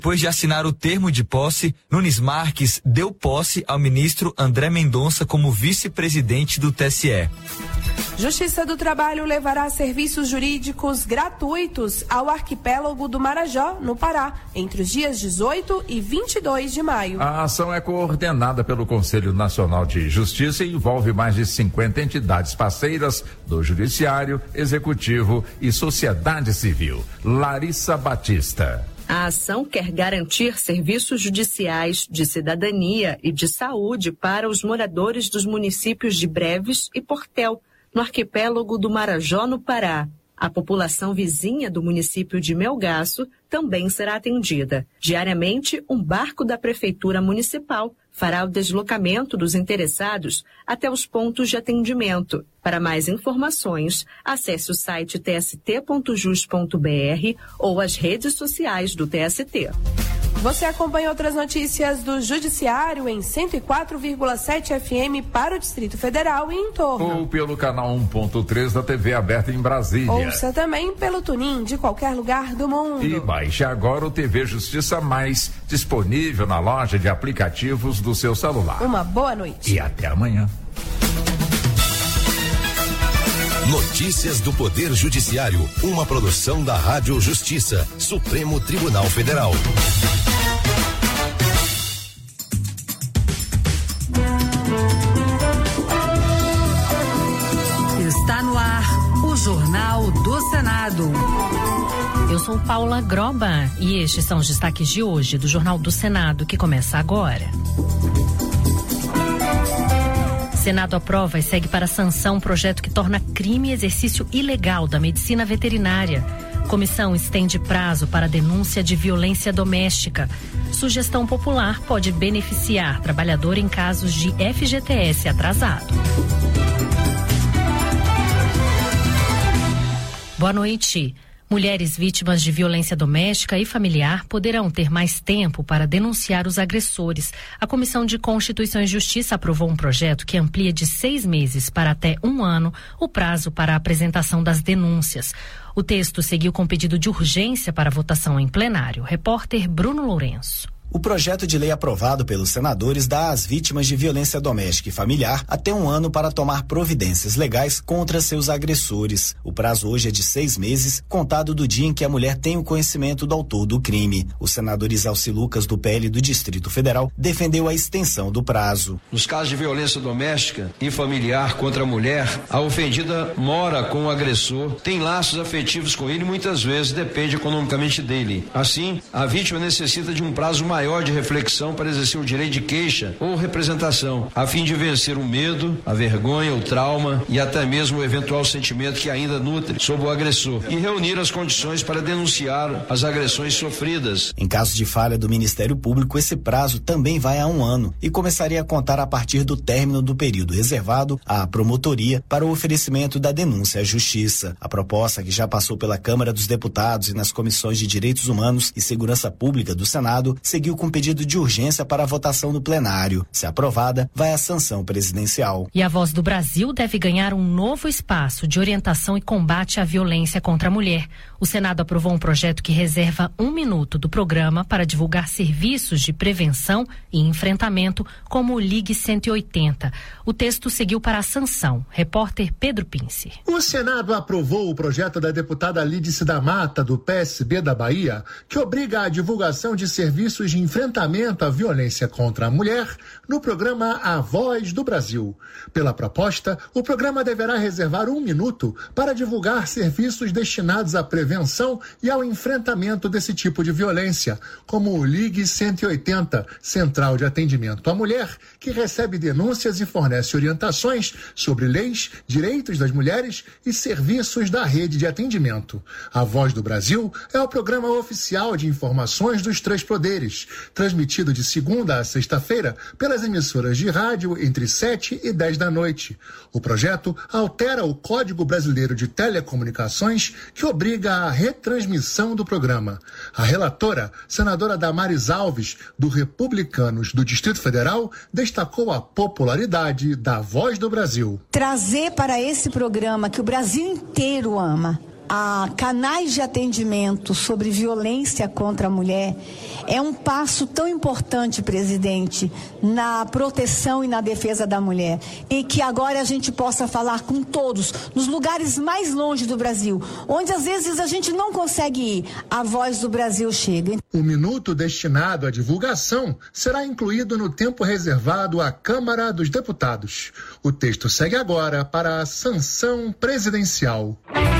Depois de assinar o termo de posse, Nunes Marques deu posse ao ministro André Mendonça como vice-presidente do TSE. Justiça do Trabalho levará serviços jurídicos gratuitos ao arquipélago do Marajó, no Pará, entre os dias 18 e 22 de maio. A ação é coordenada pelo Conselho Nacional de Justiça e envolve mais de 50 entidades parceiras do Judiciário, Executivo e Sociedade Civil. Larissa Batista. A ação quer garantir serviços judiciais, de cidadania e de saúde para os moradores dos municípios de Breves e Portel, no arquipélago do Marajó, no Pará. A população vizinha do município de Melgaço também será atendida. Diariamente, um barco da Prefeitura Municipal fará o deslocamento dos interessados até os pontos de atendimento. Para mais informações, acesse o site tst.jus.br ou as redes sociais do TST. Você acompanha outras notícias do Judiciário em 104,7 FM para o Distrito Federal e em torno. Ou pelo canal 1.3 da TV aberta em Brasília. Ouça também pelo TuneIn de qualquer lugar do mundo. E baixe agora o TV Justiça Mais, disponível na loja de aplicativos do seu celular. Uma boa noite. E até amanhã. Notícias do Poder Judiciário, uma produção da Rádio Justiça, Supremo Tribunal Federal. Está no ar o Jornal do Senado. Eu sou Paula Groba e estes são os destaques de hoje do Jornal do Senado, que começa agora. Senado aprova e segue para sanção um projeto que torna crime exercício ilegal da medicina veterinária. Comissão estende prazo para denúncia de violência doméstica. Sugestão popular pode beneficiar trabalhador em casos de FGTS atrasado. Boa noite. Mulheres vítimas de violência doméstica e familiar poderão ter mais tempo para denunciar os agressores. A Comissão de Constituição e Justiça aprovou um projeto que amplia de 6 meses para até 1 ano o prazo para a apresentação das denúncias. O texto seguiu com pedido de urgência para votação em plenário. Repórter Bruno Lourenço. O projeto de lei aprovado pelos senadores dá às vítimas de violência doméstica e familiar até 1 ano para tomar providências legais contra seus agressores. O prazo hoje é de 6 meses, contado do dia em que a mulher tem o conhecimento do autor do crime. O senador Isalci Lucas, do PL do Distrito Federal, defendeu a extensão do prazo. Nos casos de violência doméstica e familiar contra a mulher, a ofendida mora com o agressor, tem laços afetivos com ele e muitas vezes depende economicamente dele. Assim, a vítima necessita de um prazo maior de reflexão para exercer o direito de queixa ou representação, a fim de vencer o medo, a vergonha, o trauma e até mesmo o eventual sentimento que ainda nutre sobre o agressor e reunir as condições para denunciar as agressões sofridas. Em caso de falha do Ministério Público, esse prazo também vai a 1 ano e começaria a contar a partir do término do período reservado à promotoria para o oferecimento da denúncia à Justiça. A proposta, que já passou pela Câmara dos Deputados e nas Comissões de Direitos Humanos e Segurança Pública do Senado, seguiu com pedido de urgência para a votação no plenário. Se aprovada, vai à sanção presidencial. E a Voz do Brasil deve ganhar um novo espaço de orientação e combate à violência contra a mulher. O Senado aprovou um projeto que reserva 1 minuto do programa para divulgar serviços de prevenção e enfrentamento, como o Ligue 180. O texto seguiu para a sanção. Repórter Pedro Pince. O Senado aprovou o projeto da deputada Lídice da Mata, do PSB da Bahia, que obriga a divulgação de serviços de enfrentamento à violência contra a mulher no programa A Voz do Brasil. Pela proposta, o programa deverá reservar 1 minuto para divulgar serviços destinados à prevenção e ao enfrentamento desse tipo de violência, como o Ligue 180, Central de Atendimento à Mulher, que recebe denúncias e fornece orientações sobre leis, direitos das mulheres e serviços da rede de atendimento. A Voz do Brasil é o programa oficial de informações dos 3 poderes, transmitido de segunda a sexta-feira pelas emissoras de rádio entre 7 e 10 da noite. O projeto altera o Código Brasileiro de Telecomunicações, que obriga a retransmissão do programa. A relatora, senadora Damares Alves, do Republicanos do Distrito Federal, destacou a popularidade da Voz do Brasil. Trazer para esse programa que o Brasil inteiro ama a canais de atendimento sobre violência contra a mulher é um passo tão importante, presidente, na proteção e na defesa da mulher. E que agora a gente possa falar com todos, nos lugares mais longe do Brasil, onde às vezes a gente não consegue ir, a voz do Brasil chega. O minuto destinado à divulgação será incluído no tempo reservado à Câmara dos Deputados. O texto segue agora para a sanção presidencial.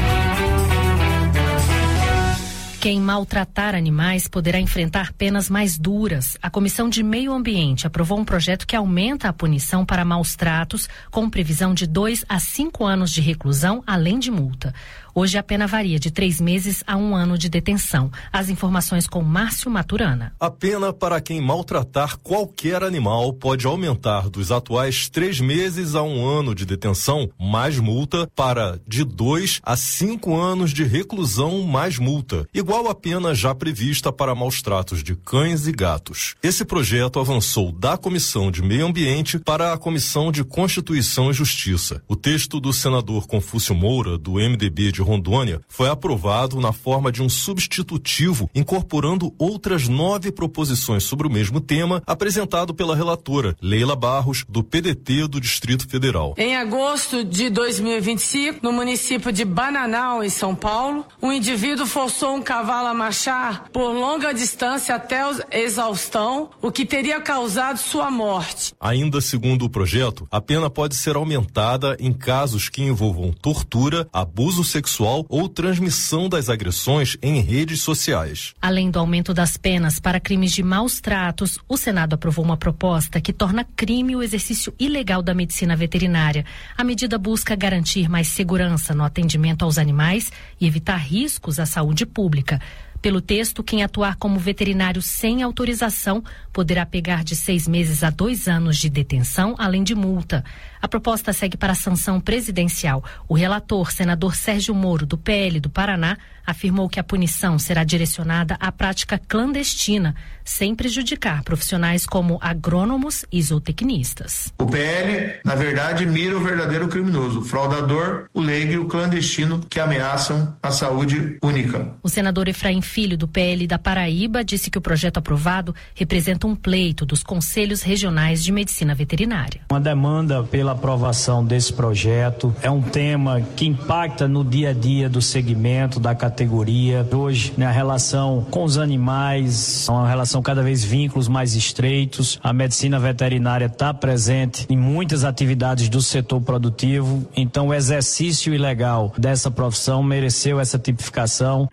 Quem maltratar animais poderá enfrentar penas mais duras. A Comissão de Meio Ambiente aprovou um projeto que aumenta a punição para maus tratos, com previsão de 2 a 5 anos de reclusão, além de multa. Hoje a pena varia de 3 meses a 1 ano de detenção. As informações com Márcio Maturana. A pena para quem maltratar qualquer animal pode aumentar dos atuais 3 meses a 1 ano de detenção, mais multa, para de 2 a 5 anos de reclusão, mais multa, igual à pena já prevista para maus tratos de cães e gatos. Esse projeto avançou da Comissão de Meio Ambiente para a Comissão de Constituição e Justiça. O texto do senador Confúcio Moura, do MDB de Rondônia, foi aprovado na forma de um substitutivo, incorporando outras 9 proposições sobre o mesmo tema, apresentado pela relatora Leila Barros, do PDT do Distrito Federal. Em agosto de 2025, no município de Bananal, em São Paulo, um indivíduo forçou um cavalo a marchar por longa distância até a exaustão, o que teria causado sua morte. Ainda segundo o projeto, a pena pode ser aumentada em casos que envolvam tortura, abuso sexual ou transmissão das agressões em redes sociais. Além do aumento das penas para crimes de maus tratos, o Senado aprovou uma proposta que torna crime o exercício ilegal da medicina veterinária. A medida busca garantir mais segurança no atendimento aos animais e evitar riscos à saúde pública. Pelo texto, quem atuar como veterinário sem autorização poderá pegar de 6 meses a 2 anos de detenção, além de multa. A proposta segue para a sanção presidencial. O relator, senador Sérgio Moro, do PL do Paraná, afirmou que a punição será direcionada à prática clandestina, sem prejudicar profissionais como agrônomos e zootecnistas. O PL, na verdade, mira o verdadeiro criminoso, o fraudador, o leigo e o clandestino que ameaçam a saúde única. O senador Efraim Filho, do PL da Paraíba, disse que o projeto aprovado representa um pleito dos conselhos regionais de medicina veterinária. Uma demanda pela aprovação desse projeto é um tema que impacta no dia a dia do segmento, da categoria. Hoje, a relação com os animais é uma relação cada vez vínculos mais estreitos. A medicina veterinária está presente em muitas atividades do setor produtivo, então o exercício ilegal dessa profissão mereceu essa tipificação.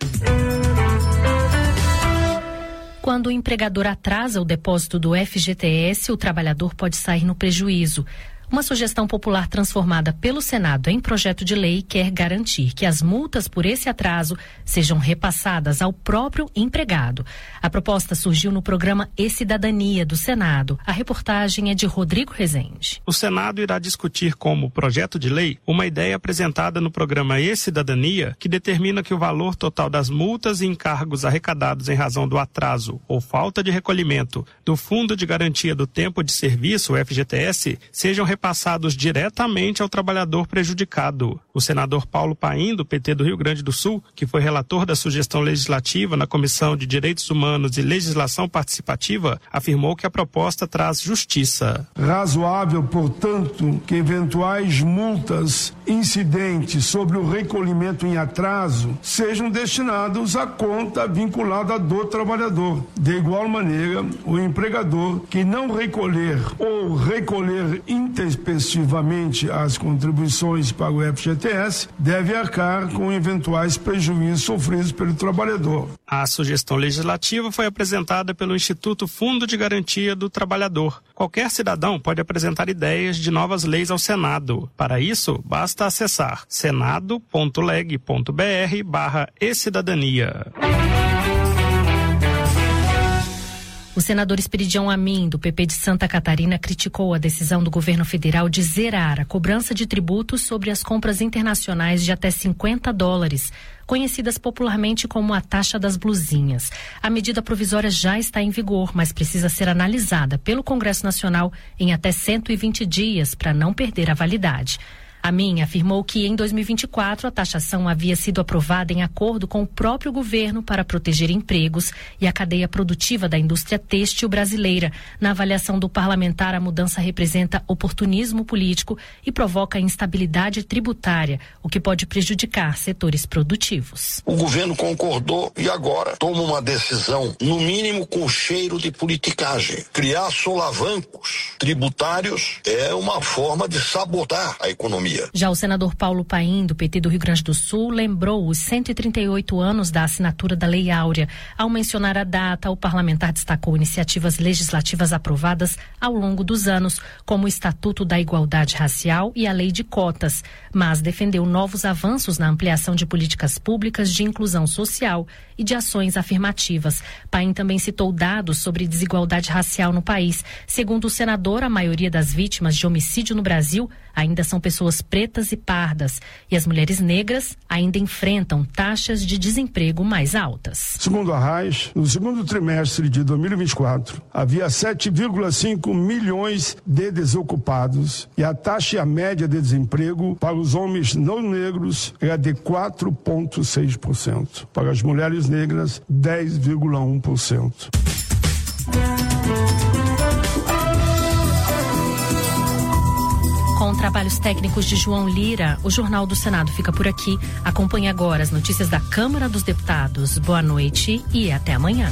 Quando o empregador atrasa o depósito do FGTS, o trabalhador pode sair no prejuízo. Uma sugestão popular transformada pelo Senado em projeto de lei quer garantir que as multas por esse atraso sejam repassadas ao próprio empregado. A proposta surgiu no programa E-Cidadania do Senado. A reportagem é de Rodrigo Rezende. O Senado irá discutir como projeto de lei uma ideia apresentada no programa E-Cidadania que determina que o valor total das multas e encargos arrecadados em razão do atraso ou falta de recolhimento do Fundo de Garantia do Tempo de Serviço, o FGTS, sejam repassados diretamente ao trabalhador prejudicado. O senador Paulo Paim, do PT do Rio Grande do Sul, que foi relator da sugestão legislativa na Comissão de Direitos Humanos e Legislação Participativa, afirmou que a proposta traz justiça. Razoável, portanto, que eventuais multas incidentes sobre o recolhimento em atraso sejam destinados à conta vinculada do trabalhador. De igual maneira, o empregador que não recolher ou recolher intempestivamente as contribuições para o FGTS deve arcar com eventuais prejuízos sofridos pelo trabalhador. A sugestão legislativa foi apresentada pelo Instituto Fundo de Garantia do Trabalhador. Qualquer cidadão pode apresentar ideias de novas leis ao Senado. Para isso, basta acessar senado.leg.br/e-cidadania. O senador Esperidião Amin, do PP de Santa Catarina, criticou a decisão do governo federal de zerar a cobrança de tributos sobre as compras internacionais de até $50, conhecidas popularmente como a taxa das blusinhas. A medida provisória já está em vigor, mas precisa ser analisada pelo Congresso Nacional em até 120 dias para não perder a validade. Amin afirmou que em 2024 a taxação havia sido aprovada em acordo com o próprio governo para proteger empregos e a cadeia produtiva da indústria têxtil brasileira. Na avaliação do parlamentar, a mudança representa oportunismo político e provoca instabilidade tributária, o que pode prejudicar setores produtivos. O governo concordou e agora toma uma decisão, no mínimo com cheiro de politicagem. Criar solavancos tributários é uma forma de sabotar a economia. Já o senador Paulo Paim, do PT do Rio Grande do Sul, lembrou os 138 anos da assinatura da Lei Áurea. Ao mencionar a data, o parlamentar destacou iniciativas legislativas aprovadas ao longo dos anos, como o Estatuto da Igualdade Racial e a Lei de Cotas, mas defendeu novos avanços na ampliação de políticas públicas de inclusão social e de ações afirmativas. Paim também citou dados sobre desigualdade racial no país. Segundo o senador, a maioria das vítimas de homicídio no Brasil ainda são pessoas pretas e pardas, e as mulheres negras ainda enfrentam taxas de desemprego mais altas. Segundo a RAIS, no segundo trimestre de 2024, havia 7,5 milhões de desocupados e a taxa média de desemprego para os homens não negros é de 4,6%. Para as mulheres negras, 10,1%. Com trabalhos técnicos de João Lira, o Jornal do Senado fica por aqui. Acompanhe agora as notícias da Câmara dos Deputados. Boa noite e até amanhã.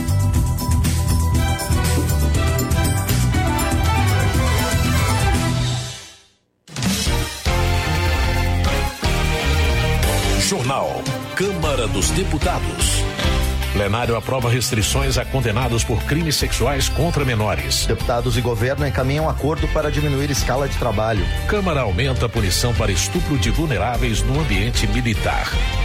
Jornal Câmara dos Deputados. Plenário aprova restrições a condenados por crimes sexuais contra menores. Deputados e governo encaminham acordo para diminuir escala de trabalho. Câmara aumenta a punição para estupro de vulneráveis no ambiente militar.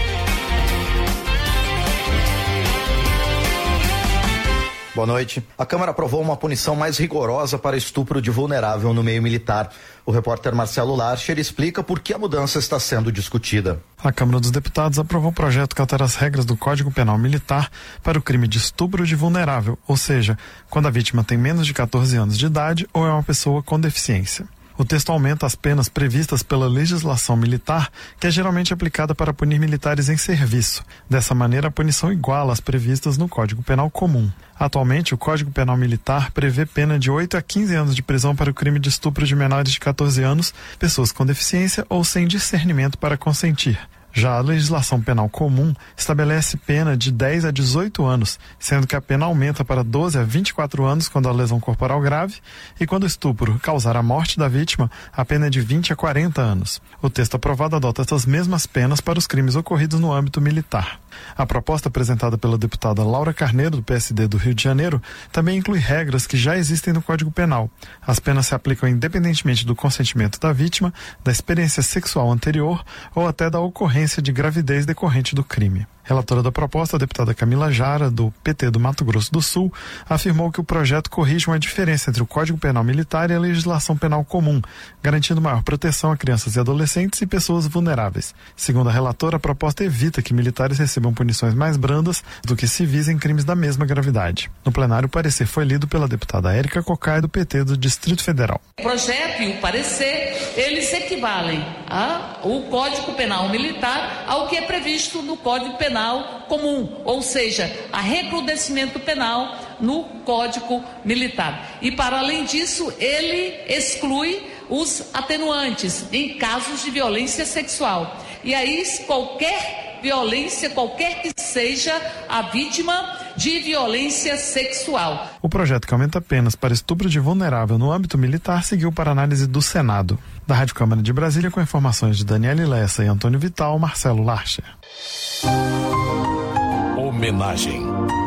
Boa noite. A Câmara aprovou uma punição mais rigorosa para estupro de vulnerável no meio militar. O repórter Marcelo Larcher explica por que a mudança está sendo discutida. A Câmara dos Deputados aprovou um projeto que altera as regras do Código Penal Militar para o crime de estupro de vulnerável, ou seja, quando a vítima tem menos de 14 anos de idade ou é uma pessoa com deficiência. O texto aumenta as penas previstas pela legislação militar, que é geralmente aplicada para punir militares em serviço. Dessa maneira, a punição iguala as previstas no Código Penal Comum. Atualmente, o Código Penal Militar prevê pena de 8 a 15 anos de prisão para o crime de estupro de menores de 14 anos, pessoas com deficiência ou sem discernimento para consentir. Já a legislação penal comum estabelece pena de 10 a 18 anos, sendo que a pena aumenta para 12 a 24 anos quando a lesão corporal grave e quando o estupro causar a morte da vítima, a pena é de 20 a 40 anos. O texto aprovado adota essas mesmas penas para os crimes ocorridos no âmbito militar. A proposta apresentada pela deputada Laura Carneiro, do PSD do Rio de Janeiro, também inclui regras que já existem no Código Penal. As penas se aplicam independentemente do consentimento da vítima, da experiência sexual anterior ou até da ocorrência de gravidez decorrente do crime. Relatora da proposta, a deputada Camila Jara, do PT do Mato Grosso do Sul, afirmou que o projeto corrige uma diferença entre o Código Penal Militar e a legislação penal comum, garantindo maior proteção a crianças e adolescentes e pessoas vulneráveis. Segundo a relatora, a proposta evita que militares recebam punições mais brandas do que civis em crimes da mesma gravidade. No plenário, o parecer foi lido pela deputada Érica Cocai, do PT do Distrito Federal. O projeto e o parecer, eles equivalem ao Código Penal Militar ao que é previsto no Código Penal Comum, ou seja, a recrudescimento penal no Código Militar. E, para além disso, ele exclui os atenuantes em casos de violência sexual. E aí, qualquer violência, qualquer que seja a vítima de violência sexual. O projeto que aumenta penas para estupro de vulnerável no âmbito militar seguiu para análise do Senado. Da Rádio Câmara de Brasília, com informações de Daniele Lessa e Antônio Vital, Marcelo Larcher. Homenagem.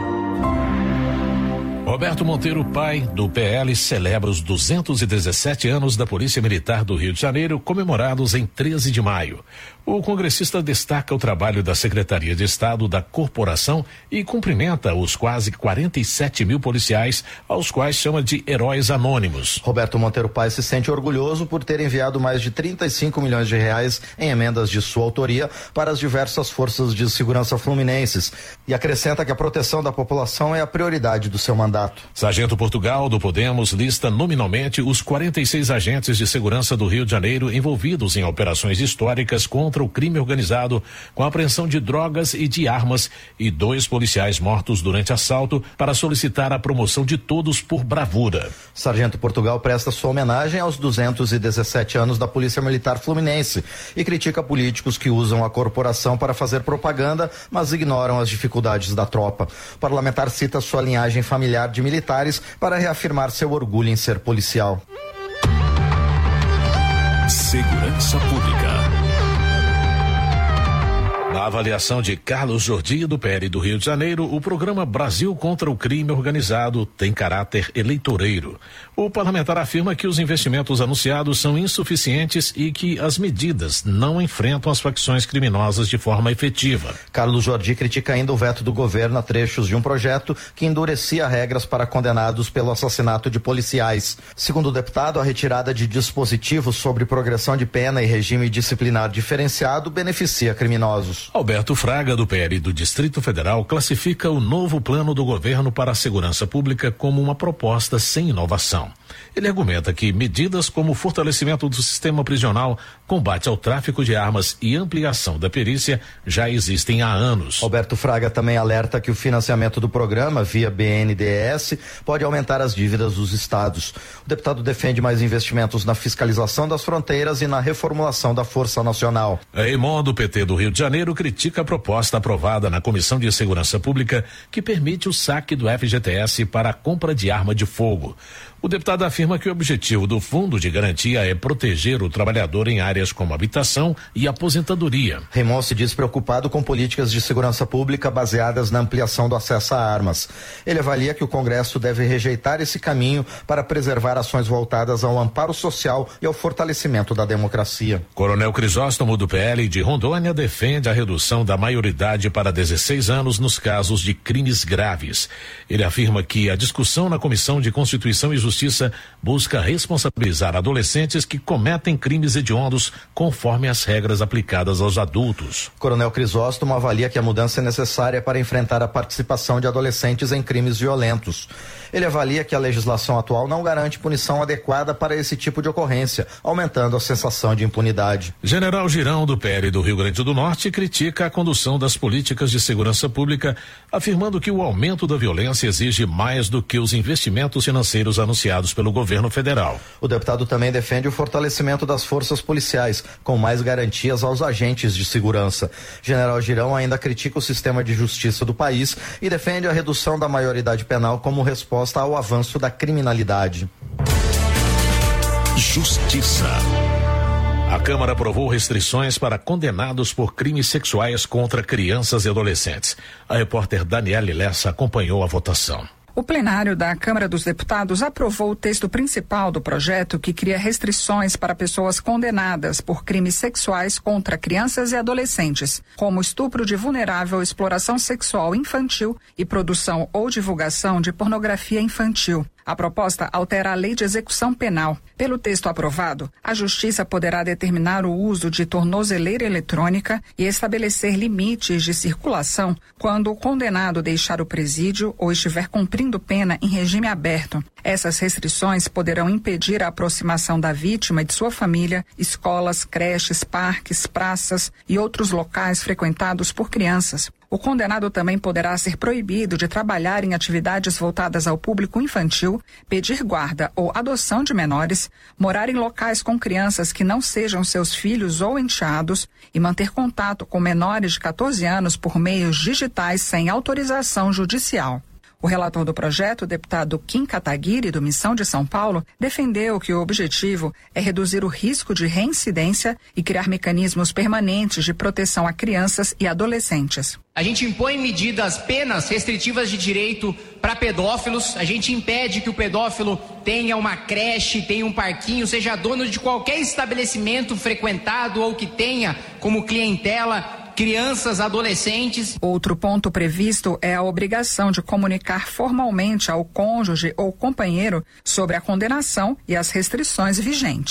Roberto Monteiro, pai do PL, celebra os 217 anos da Polícia Militar do Rio de Janeiro, comemorados em 13 de maio. O congressista destaca o trabalho da Secretaria de Estado da Corporação e cumprimenta os quase 47 mil policiais, aos quais chama de heróis anônimos. Roberto Monteiro Pai se sente orgulhoso por ter enviado mais de 35 milhões de reais em emendas de sua autoria para as diversas forças de segurança fluminenses e acrescenta que a proteção da população é a prioridade do seu mandato. mandato. Sargento Portugal, do Podemos, lista nominalmente os 46 agentes de segurança do Rio de Janeiro envolvidos em operações históricas contra o crime organizado, com apreensão de drogas e de armas, e 2 policiais mortos durante assalto, para solicitar a promoção de todos por bravura. Sargento Portugal presta sua homenagem aos 217 anos da Polícia Militar Fluminense e critica políticos que usam a corporação para fazer propaganda, mas ignoram as dificuldades da tropa. O parlamentar cita sua linhagem familiar de militares para reafirmar seu orgulho em ser policial. Segurança Pública. Na avaliação de Carlos Jordi, do PL do Rio de Janeiro, o programa Brasil contra o Crime Organizado tem caráter eleitoreiro. O parlamentar afirma que os investimentos anunciados são insuficientes e que as medidas não enfrentam as facções criminosas de forma efetiva. Carlos Jordi critica ainda o veto do governo a trechos de um projeto que endurecia regras para condenados pelo assassinato de policiais. Segundo o deputado, a retirada de dispositivos sobre progressão de pena e regime disciplinar diferenciado beneficia criminosos. Alberto Fraga, do PL do Distrito Federal, classifica o novo plano do governo para a segurança pública como uma proposta sem inovação. Ele argumenta que medidas como o fortalecimento do sistema prisional, combate ao tráfico de armas e ampliação da perícia já existem há anos. Alberto Fraga também alerta que o financiamento do programa via BNDES pode aumentar as dívidas dos estados. O deputado defende mais investimentos na fiscalização das fronteiras e na reformulação da Força Nacional. Raimon, do PT do Rio de Janeiro, critica a proposta aprovada na Comissão de Segurança Pública que permite o saque do FGTS para a compra de arma de fogo. O deputado afirma que o objetivo do Fundo de Garantia é proteger o trabalhador em áreas como habitação e aposentadoria. Raimon se diz preocupado com políticas de segurança pública baseadas na ampliação do acesso a armas. Ele avalia que o Congresso deve rejeitar esse caminho para preservar ações voltadas ao amparo social e ao fortalecimento da democracia. Coronel Crisóstomo, do PL de Rondônia, defende a redução da maioridade para 16 anos nos casos de crimes graves. Ele afirma que a discussão na Comissão de Constituição e Justiça busca responsabilizar adolescentes que cometem crimes hediondos conforme as regras aplicadas aos adultos. Coronel Crisóstomo avalia que a mudança é necessária para enfrentar a participação de adolescentes em crimes violentos. Ele avalia que a legislação atual não garante punição adequada para esse tipo de ocorrência, aumentando a sensação de impunidade. General Girão, do PL do Rio Grande do Norte, critica a condução das políticas de segurança pública, afirmando que o aumento da violência exige mais do que os investimentos financeiros anunciados pelo governo federal. O deputado também defende o fortalecimento das forças policiais, com mais garantias aos agentes de segurança. General Girão ainda critica o sistema de justiça do país e defende a redução da maioridade penal como resposta ao avanço da criminalidade. Justiça. A Câmara aprovou restrições para condenados por crimes sexuais contra crianças e adolescentes. A repórter Daniele Lessa acompanhou a votação. O plenário da Câmara dos Deputados aprovou o texto principal do projeto que cria restrições para pessoas condenadas por crimes sexuais contra crianças e adolescentes, como estupro de vulnerável, exploração sexual infantil e produção ou divulgação de pornografia infantil. A proposta altera a Lei de Execução Penal. Pelo texto aprovado, a Justiça poderá determinar o uso de tornozeleira eletrônica e estabelecer limites de circulação quando o condenado deixar o presídio ou estiver cumprindo pena em regime aberto. Essas restrições poderão impedir a aproximação da vítima e de sua família, escolas, creches, parques, praças e outros locais frequentados por crianças. O condenado também poderá ser proibido de trabalhar em atividades voltadas ao público infantil, pedir guarda ou adoção de menores, morar em locais com crianças que não sejam seus filhos ou enteados e manter contato com menores de 14 anos por meios digitais sem autorização judicial. O relator do projeto, o deputado Kim Kataguiri, do Missão de São Paulo, defendeu que o objetivo é reduzir o risco de reincidência e criar mecanismos permanentes de proteção a crianças e adolescentes. A gente impõe medidas, penas restritivas de direito para pedófilos, a gente impede que o pedófilo tenha uma creche, tenha um parquinho, seja dono de qualquer estabelecimento frequentado ou que tenha como clientela crianças, adolescentes. Outro ponto previsto é a obrigação de comunicar formalmente ao cônjuge ou companheiro sobre a condenação e as restrições vigentes.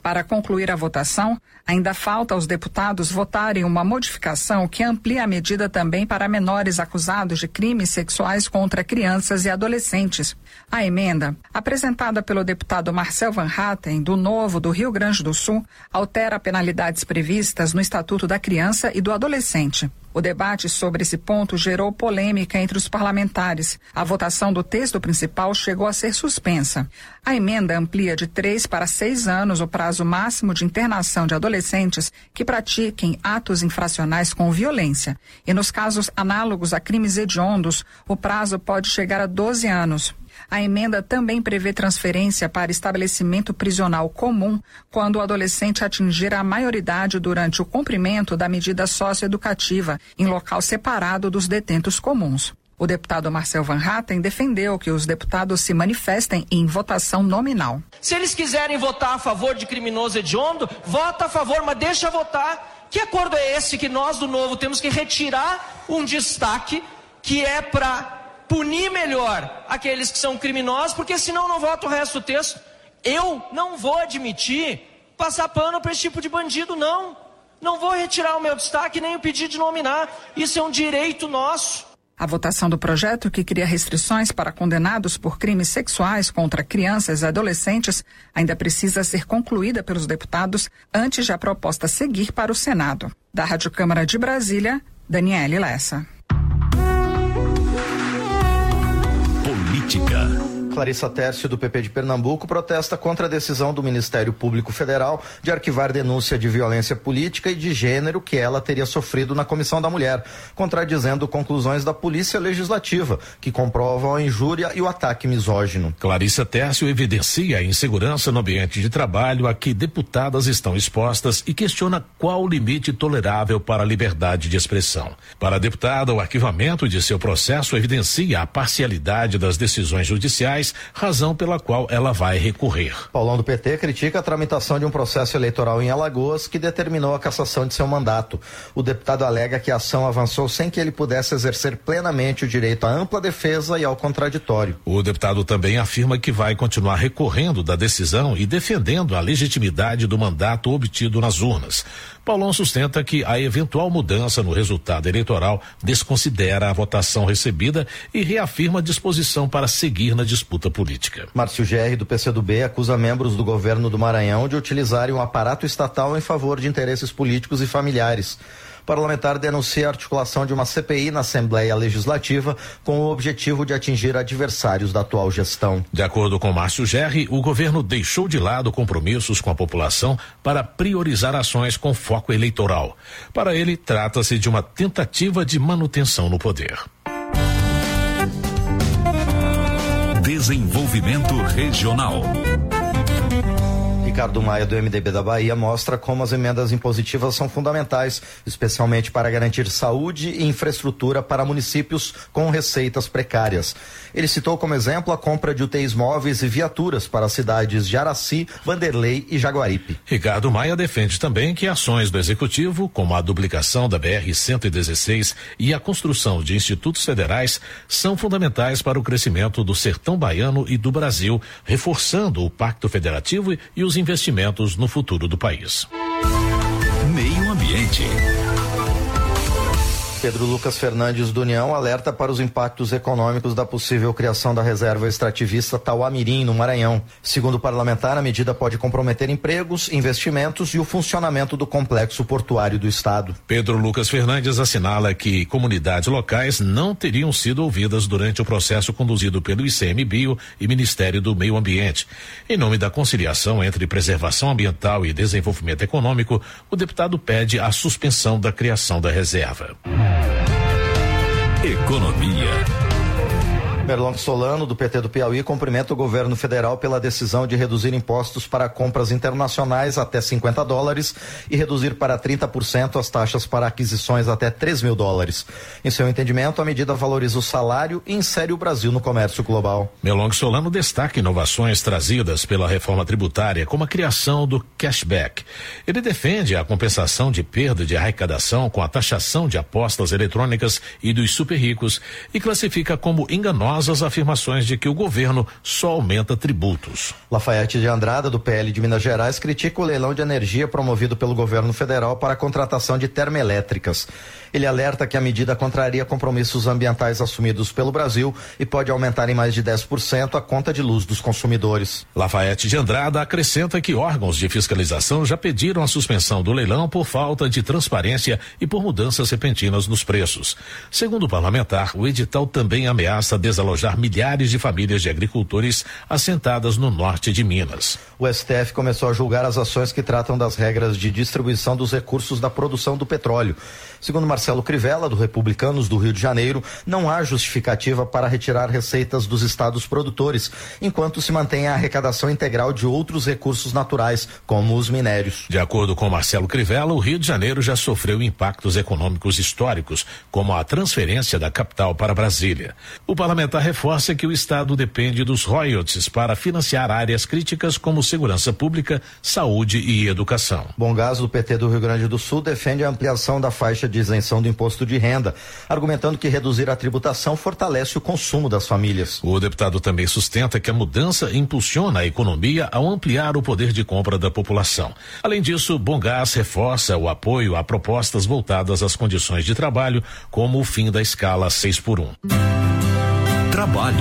Para concluir a votação, ainda falta aos deputados votarem uma modificação que amplia a medida também para menores acusados de crimes sexuais contra crianças e adolescentes. A emenda, apresentada pelo deputado Marcel Van Hatten, do Novo do Rio Grande do Sul, altera penalidades previstas no Estatuto da Criança e do Adolescente. O debate sobre esse ponto gerou polêmica entre os parlamentares. A votação do texto principal chegou a ser suspensa. A emenda amplia de 3 para 6 anos o prazo máximo de internação de adolescentes que pratiquem atos infracionais com violência. E nos casos análogos a crimes hediondos, o prazo pode chegar a 12 anos. A emenda também prevê transferência para estabelecimento prisional comum quando o adolescente atingir a maioridade durante o cumprimento da medida socioeducativa em local separado dos detentos comuns. O deputado Marcel Van Hatten defendeu que os deputados se manifestem em votação nominal. Se eles quiserem votar a favor de criminoso hediondo, vota a favor, mas deixa votar. Que acordo é esse que nós do Novo temos que retirar um destaque que é para punir melhor aqueles que são criminosos, porque senão não vota o resto do texto. Eu não vou admitir passar pano para esse tipo de bandido, não. Não vou retirar o meu destaque nem o pedido de nominar. Isso é um direito nosso. A votação do projeto, que cria restrições para condenados por crimes sexuais contra crianças e adolescentes, ainda precisa ser concluída pelos deputados antes de a proposta seguir para o Senado. Da Rádio Câmara de Brasília, Daniele Lessa. Clarissa Tércio, do PP de Pernambuco, protesta contra a decisão do Ministério Público Federal de arquivar denúncia de violência política e de gênero que ela teria sofrido na Comissão da Mulher, contradizendo conclusões da Polícia Legislativa, que comprovam a injúria e o ataque misógino. Clarissa Tércio evidencia a insegurança no ambiente de trabalho a que deputadas estão expostas e questiona qual o limite tolerável para a liberdade de expressão. Para a deputada, o arquivamento de seu processo evidencia a parcialidade das decisões judiciais, razão pela qual ela vai recorrer. Paulão do PT critica a tramitação de um processo eleitoral em Alagoas que determinou a cassação de seu mandato. O deputado alega que a ação avançou sem que ele pudesse exercer plenamente o direito à ampla defesa e ao contraditório. O deputado também afirma que vai continuar recorrendo da decisão e defendendo a legitimidade do mandato obtido nas urnas. Paulão sustenta que a eventual mudança no resultado eleitoral desconsidera a votação recebida e reafirma a disposição para seguir na disputa política. Márcio Gerri, do PCdoB, acusa membros do governo do Maranhão de utilizarem o aparato estatal em favor de interesses políticos e familiares. O parlamentar denuncia a articulação de uma CPI na Assembleia Legislativa com o objetivo de atingir adversários da atual gestão. De acordo com Márcio Gerri, o governo deixou de lado compromissos com a população para priorizar ações com foco eleitoral. Para ele, trata-se de uma tentativa de manutenção no poder. Desenvolvimento Regional. Ricardo Maia, do MDB da Bahia, mostra como as emendas impositivas são fundamentais, especialmente para garantir saúde e infraestrutura para municípios com receitas precárias. Ele citou como exemplo a compra de UTIs móveis e viaturas para as cidades de Araci, Vanderlei e Jaguaripe. Ricardo Maia defende também que ações do Executivo, como a duplicação da BR-116 e a construção de institutos federais, são fundamentais para o crescimento do sertão baiano e do Brasil, reforçando o Pacto Federativo e os investimentos no futuro do país. Meio Ambiente. Pedro Lucas Fernandes, do União, alerta para os impactos econômicos da possível criação da reserva extrativista Tauá-Mirim, no Maranhão. Segundo o parlamentar, a medida pode comprometer empregos, investimentos e o funcionamento do complexo portuário do estado. Pedro Lucas Fernandes assinala que comunidades locais não teriam sido ouvidas durante o processo conduzido pelo ICMBio e Ministério do Meio Ambiente. Em nome da conciliação entre preservação ambiental e desenvolvimento econômico, o deputado pede a suspensão da criação da reserva. Economia. Merlong Solano, do PT do Piauí, cumprimenta o governo federal pela decisão de reduzir impostos para compras internacionais até $50 e reduzir para 30% as taxas para aquisições até $3.000. Em seu entendimento, a medida valoriza o salário e insere o Brasil no comércio global. Merlong Solano destaca inovações trazidas pela reforma tributária, como a criação do cashback. Ele defende a compensação de perda de arrecadação com a taxação de apostas eletrônicas e dos super ricos e classifica como enganosa enganosas afirmações de que o governo só aumenta tributos. Lafayette de Andrada, do PL de Minas Gerais, critica o leilão de energia promovido pelo governo federal para a contratação de termoelétricas. Ele alerta que a medida contraria compromissos ambientais assumidos pelo Brasil e pode aumentar em mais de 10% a conta de luz dos consumidores. Lafayette de Andrada acrescenta que órgãos de fiscalização já pediram a suspensão do leilão por falta de transparência e por mudanças repentinas nos preços. Segundo o parlamentar, o edital também ameaça desalojar milhares de famílias de agricultores assentadas no norte de Minas. O STF começou a julgar as ações que tratam das regras de distribuição dos recursos da produção do petróleo. Segundo Marcelo Crivella, do Republicanos do Rio de Janeiro, não há justificativa para retirar receitas dos estados produtores, enquanto se mantém a arrecadação integral de outros recursos naturais, como os minérios. De acordo com Marcelo Crivella, o Rio de Janeiro já sofreu impactos econômicos históricos, como a transferência da capital para Brasília. O parlamentar reforça que o estado depende dos royalties para financiar áreas críticas como segurança pública, saúde e educação. Bongás, do PT do Rio Grande do Sul, defende a ampliação da faixa de isenção do imposto de renda, argumentando que reduzir a tributação fortalece o consumo das famílias. O deputado também sustenta que a mudança impulsiona a economia ao ampliar o poder de compra da população. Além disso, Bongás reforça o apoio a propostas voltadas às condições de trabalho, como o fim da escala 6x1. Trabalho.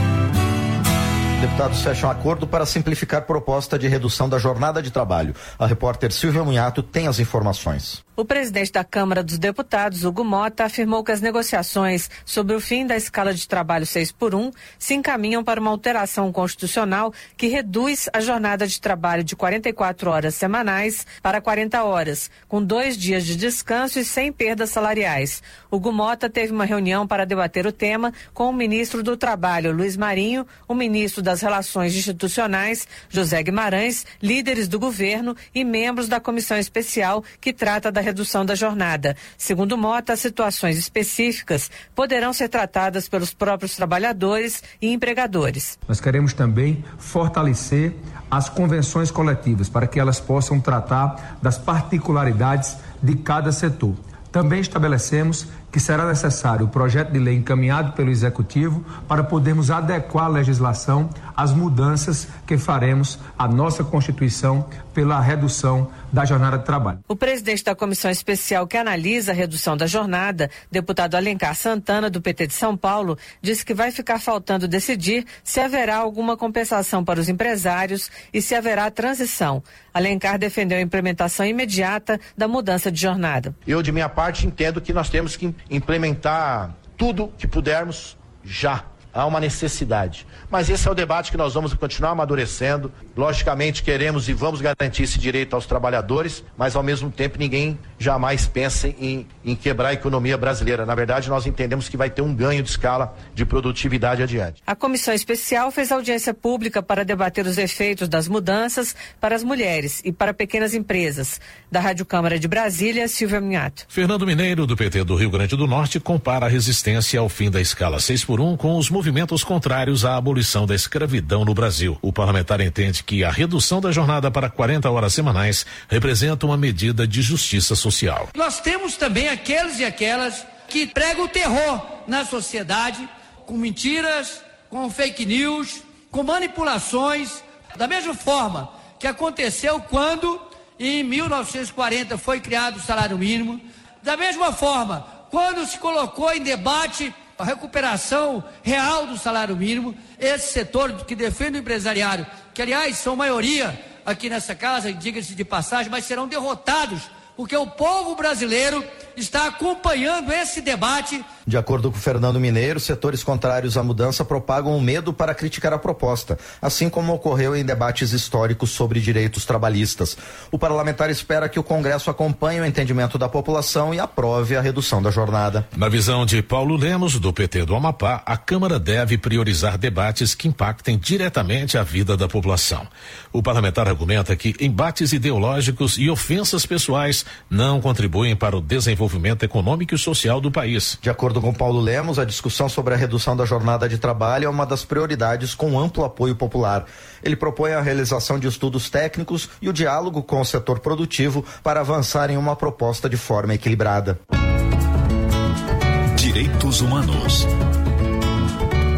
Deputados fecham acordo para simplificar proposta de redução da jornada de trabalho. A repórter Silvia Munhato tem as informações. O presidente da Câmara dos Deputados, Hugo Mota, afirmou que as negociações sobre o fim da escala de trabalho 6x1 se encaminham para uma alteração constitucional que reduz a jornada de trabalho de 44 horas semanais para 40 horas, com 2 dias de descanso e sem perdas salariais. Hugo Mota teve uma reunião para debater o tema com o ministro do Trabalho, Luiz Marinho, o ministro das Relações Institucionais, José Guimarães, líderes do governo e membros da comissão especial que trata da redução da jornada. Segundo Mota, situações específicas poderão ser tratadas pelos próprios trabalhadores e empregadores. Nós queremos também fortalecer as convenções coletivas para que elas possam tratar das particularidades de cada setor. Também estabelecemos que será necessário o projeto de lei encaminhado pelo Executivo para podermos adequar a legislação às mudanças que faremos à nossa Constituição pela redução da jornada de trabalho. O presidente da comissão especial que analisa a redução da jornada, deputado Alencar Santana, do PT de São Paulo, disse que vai ficar faltando decidir se haverá alguma compensação para os empresários e se haverá transição. Alencar defendeu a implementação imediata da mudança de jornada. Eu, de minha parte, entendo que nós temos que implementar tudo que pudermos já. Há uma necessidade. Mas esse é o debate que nós vamos continuar amadurecendo. Logicamente queremos e vamos garantir esse direito aos trabalhadores, mas ao mesmo tempo ninguém jamais pensa em quebrar a economia brasileira. Na verdade, nós entendemos que vai ter um ganho de escala de produtividade adiante. A comissão especial fez audiência pública para debater os efeitos das mudanças para as mulheres e para pequenas empresas. Da Rádio Câmara de Brasília, Silvia Minhato. Fernando Mineiro, do PT do Rio Grande do Norte, compara a resistência ao fim da escala 6x1 com os movimentos contrários à abolição da escravidão no Brasil. O parlamentar entende que a redução da jornada para 40 horas semanais representa uma medida de justiça social. Nós temos também aqueles e aquelas que pregam o terror na sociedade com mentiras, com fake news, com manipulações, da mesma forma que aconteceu quando em 1940 foi criado o salário mínimo, da mesma forma quando se colocou em debate a recuperação real do salário mínimo, esse setor que defende o empresariado, que aliás são maioria aqui nessa casa, diga-se de passagem, mas serão derrotados, porque o povo brasileiro está acompanhando esse debate. De acordo com Fernando Mineiro, setores contrários à mudança propagam o medo para criticar a proposta, assim como ocorreu em debates históricos sobre direitos trabalhistas. O parlamentar espera que o Congresso acompanhe o entendimento da população e aprove a redução da jornada. Na visão de Paulo Lemos, do PT do Amapá, a Câmara deve priorizar debates que impactem diretamente a vida da população. O parlamentar argumenta que embates ideológicos e ofensas pessoais não contribuem para o desenvolvimento econômico e social do país. De acordo com Paulo Lemos, a discussão sobre a redução da jornada de trabalho é uma das prioridades com amplo apoio popular. Ele propõe a realização de estudos técnicos e o diálogo com o setor produtivo para avançar em uma proposta de forma equilibrada. Direitos Humanos.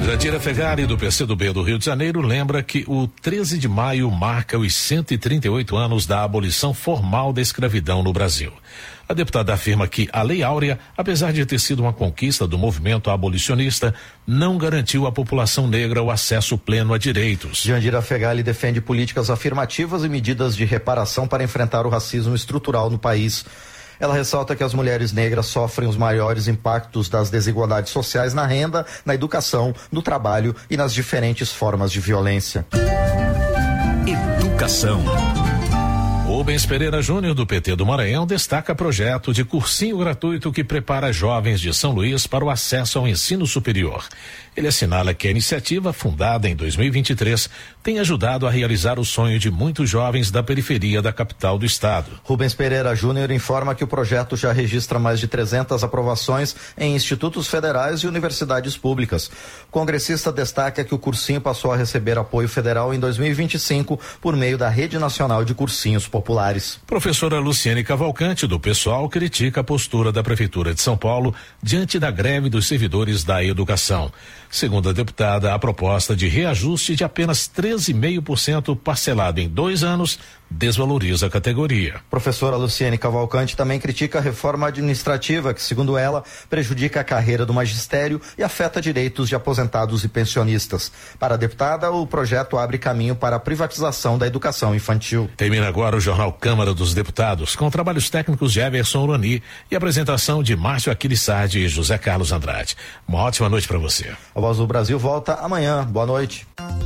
Jandira Fegali, do PCdoB do Rio de Janeiro, lembra que o 13 de maio marca os 138 anos da abolição formal da escravidão no Brasil. A deputada afirma que a Lei Áurea, apesar de ter sido uma conquista do movimento abolicionista, não garantiu à população negra o acesso pleno a direitos. Jandira Fegali defende políticas afirmativas e medidas de reparação para enfrentar o racismo estrutural no país. Ela ressalta que as mulheres negras sofrem os maiores impactos das desigualdades sociais na renda, na educação, no trabalho e nas diferentes formas de violência. Educação. Rubens Pereira Júnior, do PT do Maranhão, destaca projeto de cursinho gratuito que prepara jovens de São Luís para o acesso ao ensino superior. Ele assinala que a iniciativa, fundada em 2023, tem ajudado a realizar o sonho de muitos jovens da periferia da capital do estado. Rubens Pereira Júnior informa que o projeto já registra mais de 300 aprovações em institutos federais e universidades públicas. O congressista destaca que o cursinho passou a receber apoio federal em 2025 por meio da Rede Nacional de Cursinhos Populares. Professora Luciene Cavalcante, do PSOL, critica a postura da Prefeitura de São Paulo diante da greve dos servidores da educação. Segundo a deputada, a proposta de reajuste de apenas 13,5% parcelado em 2 anos desvaloriza a categoria. Professora Luciene Cavalcante também critica a reforma administrativa que, segundo ela, prejudica a carreira do magistério e afeta direitos de aposentados e pensionistas. Para a deputada, o projeto abre caminho para a privatização da educação infantil. Termina agora o Jornal Câmara dos Deputados, com trabalhos técnicos de Everson Urani e apresentação de Márcio Aquiles Sardi e José Carlos Andrade. Uma ótima noite para você. A Voz do Brasil volta amanhã. Boa noite.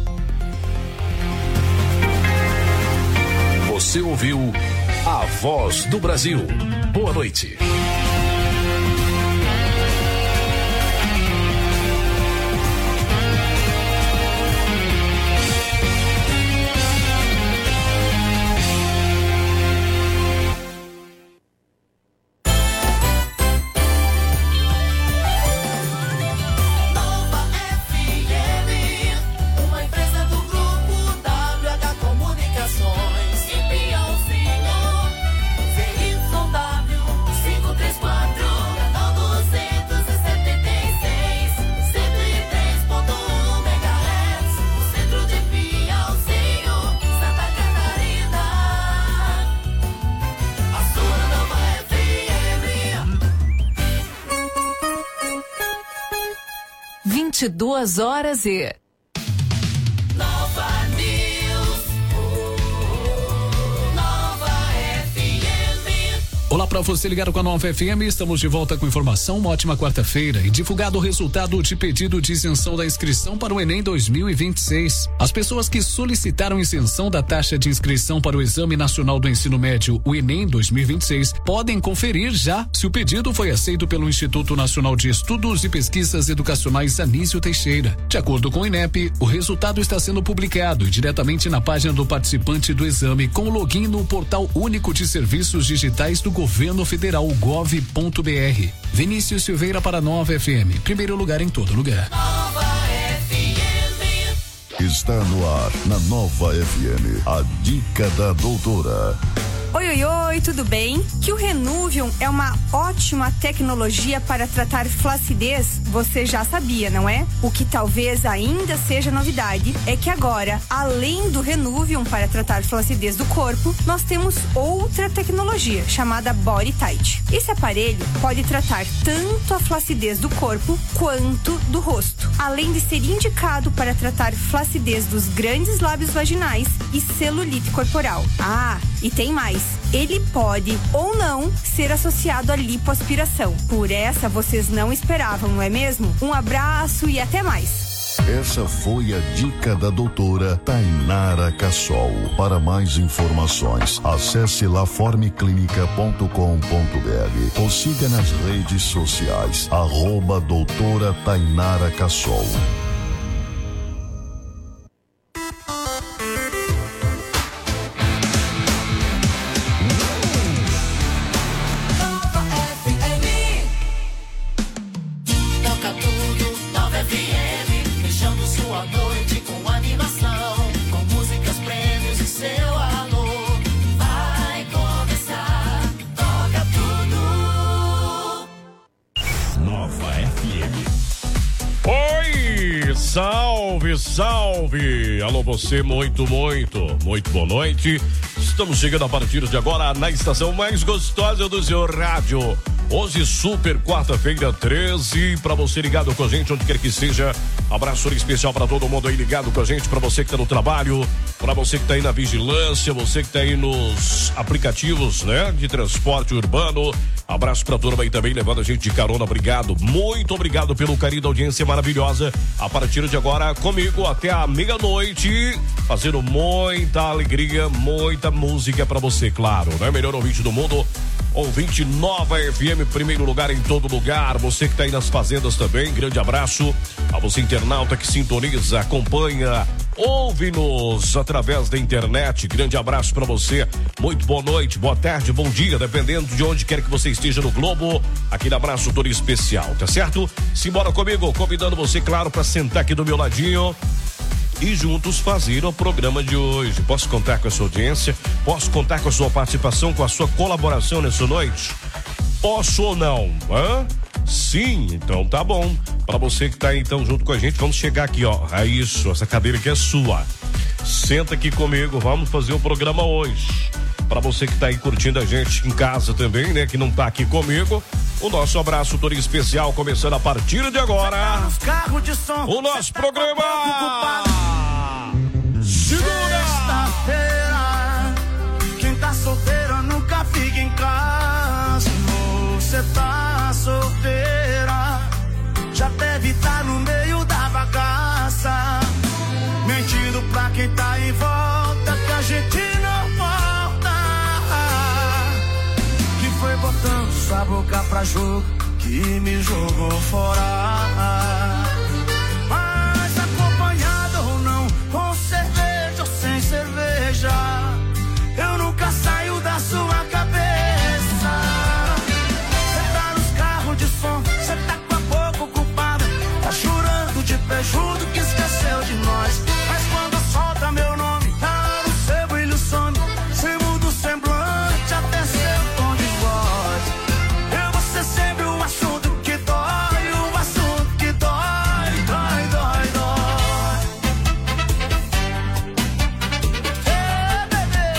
Você ouviu A Voz do Brasil. Boa noite. Duas horas e... Nova News. Nova FM. Olá para você ligado com a Nova FM, estamos de volta com informação, uma ótima quarta-feira e divulgado o resultado de pedido de isenção da inscrição para o Enem 2026. As pessoas que solicitaram isenção da taxa de inscrição para o Exame Nacional do Ensino Médio, o Enem 2026, podem conferir já se o pedido foi aceito pelo Instituto Nacional de Estudos e Pesquisas Educacionais Anísio Teixeira. De acordo com o INEP, o resultado está sendo publicado diretamente na página do participante do exame com o login no Portal Único de Serviços Digitais do Governo Federal, gov.br. Vinícius Silveira para Nova FM, primeiro lugar em todo lugar. Nova FM. Está no ar, na Nova FM, a dica da doutora. Oi, tudo bem? Que o Renuvium é uma ótima tecnologia para tratar flacidez, você já sabia, não é? O que talvez ainda seja novidade é que agora, além do Renuvium para tratar flacidez do corpo, nós temos outra tecnologia chamada Body Tight. Esse aparelho pode tratar tanto a flacidez do corpo quanto do rosto, além de ser indicado para tratar flacidez dos grandes lábios vaginais e celulite corporal. Ah, e tem mais. Ele pode ou não ser associado à lipoaspiração. Por essa vocês não esperavam, não é mesmo? Um abraço e até mais. Essa foi a dica da doutora Tainara Cassol. Para mais informações, acesse laformeclinica.com.br ou siga nas redes sociais, @doutora Tainara Cassol. Salve, salve! Alô, você, muito boa noite. Estamos chegando a partir de agora na estação mais gostosa do seu rádio. Hoje, super quarta-feira, 13, pra você ligado com a gente, onde quer que seja. Abraço especial pra todo mundo aí ligado com a gente, pra você que tá no trabalho, pra você que tá aí na vigilância, você que tá aí nos aplicativos, né, de transporte urbano. Abraço pra turma aí também, levando a gente de carona, obrigado, muito obrigado pelo carinho da audiência maravilhosa. A partir de agora, comigo até a meia-noite, fazendo muita alegria, muita música pra você, claro, né? Melhor ouvinte do mundo, ouvinte Nova FM, primeiro lugar em todo lugar. Você que tá aí nas fazendas também, grande abraço a você internauta que sintoniza, acompanha, ouve-nos através da internet. Grande abraço pra você, muito boa noite, boa tarde, bom dia, dependendo de onde quer que você esteja no globo. Aquele abraço todo especial, tá certo? Simbora comigo, convidando você, claro, pra sentar aqui do meu ladinho e juntos fazer o programa de hoje. Posso contar com a sua audiência? Posso contar com a sua participação, com a sua colaboração nessa noite? Posso ou não? Hã? Sim, então tá bom. Pra você que tá aí, então, junto com a gente, vamos chegar aqui, ó. É isso, essa cadeira aqui é sua. Senta aqui comigo, vamos fazer o programa hoje. Pra você que tá aí curtindo a gente em casa também, né, que não tá aqui comigo, o nosso abraço todo especial, começando a partir de agora, o nosso programa. Segura! Sexta-feira, quem tá solteiro nunca fica em casa. Você tá solteira, já deve estar no meio da bagaça, mentindo pra quem tá em volta que a gente não volta. Que foi botando sua boca pra jogo que me jogou fora. Mas acompanhado ou não, com cerveja ou sem cerveja, eu nunca saio da sua cabeça. Cê tá nos carros de som, cê tá com a boca ocupada, tá chorando de prejuízo que esqueceu de nós. Mas quando solta meu nome, tá no seu brilho some, cê muda o semblante até seu tom de voz. Eu vou ser sempre o assunto que dói, o assunto que dói, dói, dói, dói. Ei, bebê.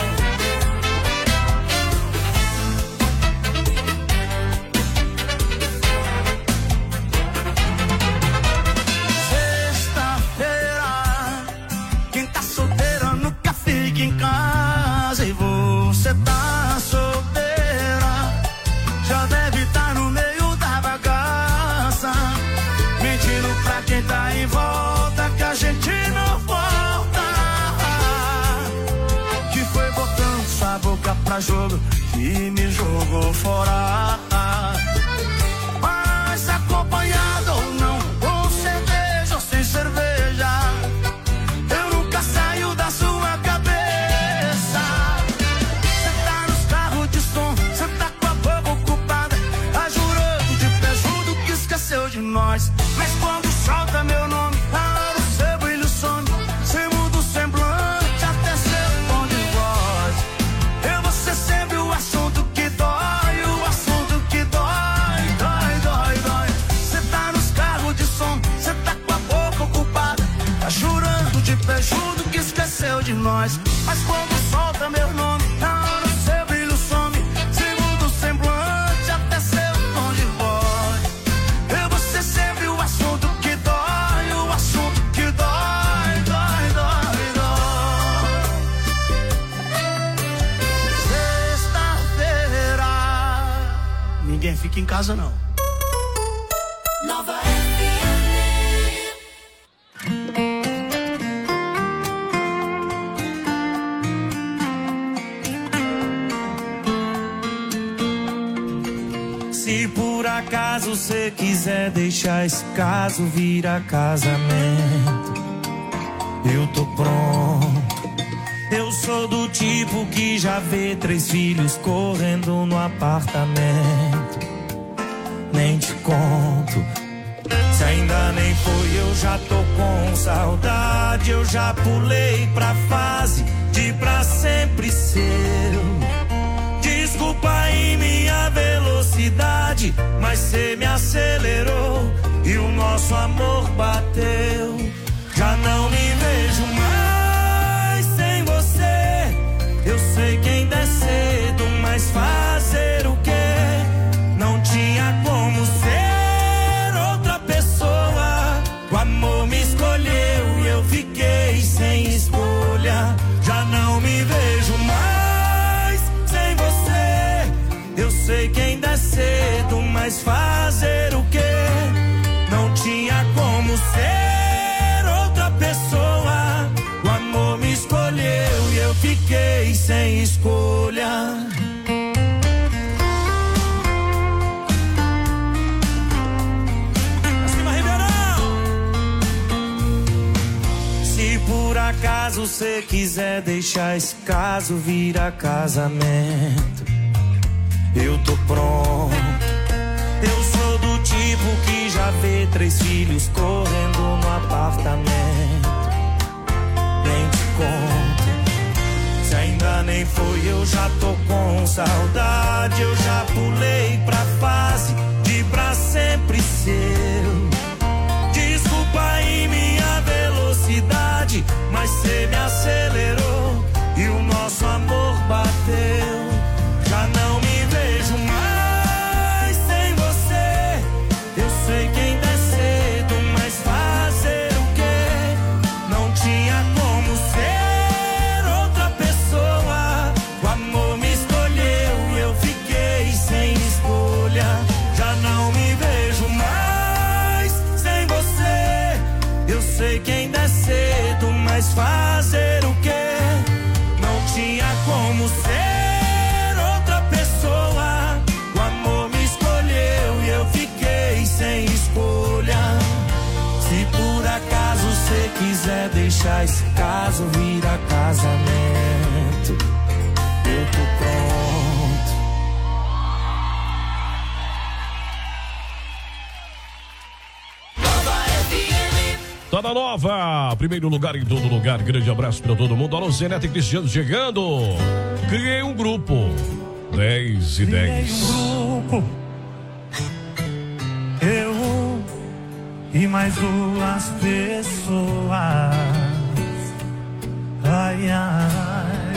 Sexta-feira, quem tá solteiro nunca fica em casa. E você tá solteira, já deve estar no meio da bagaça, mentindo pra quem tá em volta que a gente não volta. Que foi botando sua boca pra jogo que me jogou fora. Mas acompanhado ou não, com cerveja ou sem cerveja, eu nunca saio da sua cabeça. Cê tá nos carros de som, cê tá com a boca ocupada, tá jurando de prejuízo que esqueceu de nós. Mas quando solta meu nome, tá no seu brilho some, cê muda o semblante até seu tom de voz. Eu vou ser sempre o assunto que dói, o assunto que dói, dói, dói, dói. Cê tá nos carros de som, cê tá com a boca ocupada, tá jurando de prejuízo que esqueceu de nós. Mas quando solta meu nome, tá no seu brilho some, cê muda o semblante até seu tom de voz. Eu vou ser sempre o assunto que dói, o assunto que dói, dói, dói, dói. Sexta-feira, ninguém fica em casa não. Nova Se por acaso você quiser deixar esse caso virar casamento, eu tô pronto. Eu sou do tipo que já vê 3 filhos correndo no apartamento. Nem te conto, se ainda nem foi, eu já tô com saudade. Eu já pulei pra fase de pra sempre seu. Desculpa aí minha velocidade, mas cê me acelerou e o nosso amor bateu. Já não me vejo mais sem você. Eu sei que ainda é cedo, mas fazer o quê? Não tinha como ser outra pessoa. O amor me escolheu e eu fiquei sem escolha. Já não me vejo mais sem você. Eu sei que ainda é cedo, mas fazer o quê? Não tinha como ser outra pessoa. O amor me escolheu e eu fiquei sem escolha. Se por acaso você quiser deixar esse caso virar casamento, eu tô pronto. Eu sou do tipo que já vê 3 filhos correndo no apartamento. Nem te conto, se ainda nem foi, eu já tô com saudade. Eu já pulei pra fase de pra sempre seu. Desculpa aí minha velocidade, mas cê me acelerou e o nosso amor bateu. Já não me vejo mais sem você. Eu sei que ainda é cedo, mas fazer o quê? Não tinha como ser outra pessoa. O amor me escolheu e eu fiquei sem escolha. Já não me vejo mais sem você. Eu sei que ainda é cedo, mas fazer o quê? Não tinha como ser outra pessoa. O amor me escolheu e eu fiquei sem escolha. Se por acaso você quiser deixar esse caso virar casamento, eu tô pronto. Tá na Nova, primeiro lugar em todo lugar. Grande abraço pra todo mundo. Alô, Zé Neto e Cristiano chegando. Criei um grupo 10 e 10. Criei um grupo, eu e mais 2 pessoas. Ai, ai.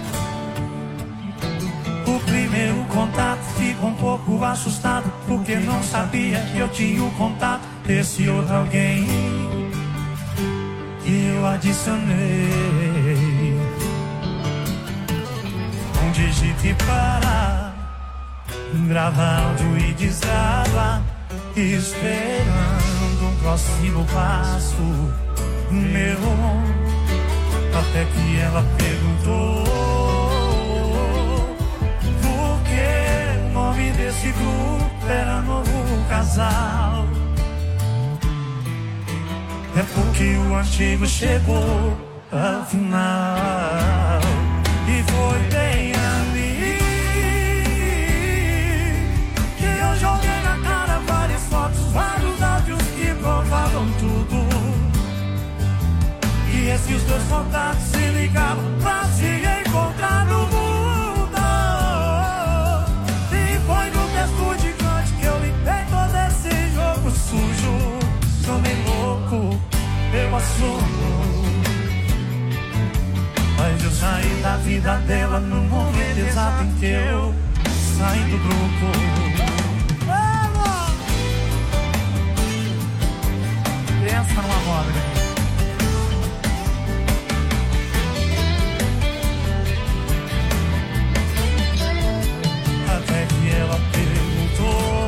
O primeiro contato ficou um pouco assustado, porque não sabia que eu tinha o contato desse outro alguém que eu adicionei. Um digite para, grava áudio e desgrava, esperando um próximo passo meu. Até que ela perguntou por que o nome desse grupo era Novo Casal. É porque o antigo chegou ao final. E foi bem ali que eu joguei na cara várias fotos, vários áudios que provavam tudo. E esses 2 contatos se ligavam pra se encontrar no mundo. E foi no texto gigante que eu limpei todo esse jogo sujo. Sou meio louco, eu assumo, mas eu saí da vida dela no momento exato em que eu saí do grupo. Pensa numa moda. Até que ela perguntou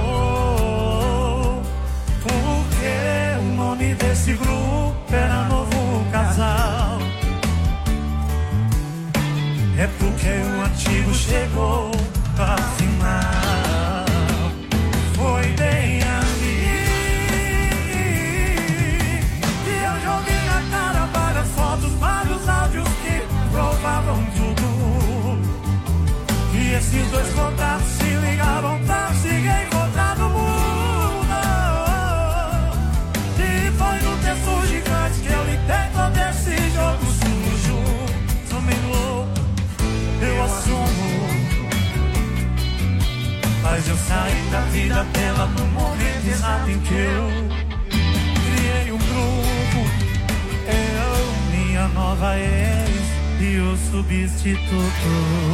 por que o nome desse grupo era Novo Casal. É porque o antigo chegou ao final. Foi bem ali que eu joguei na cara várias fotos, vários áudios que provavam tudo. E esses 2 contatos se ligavam pra se encontrar no mundo. E foi no texto gigante que eu lidei todo esse jogo sujo. Sou meio louco, eu assumo, mas eu saí da vida dela no momento exato em que eu criei um grupo. e o substituto.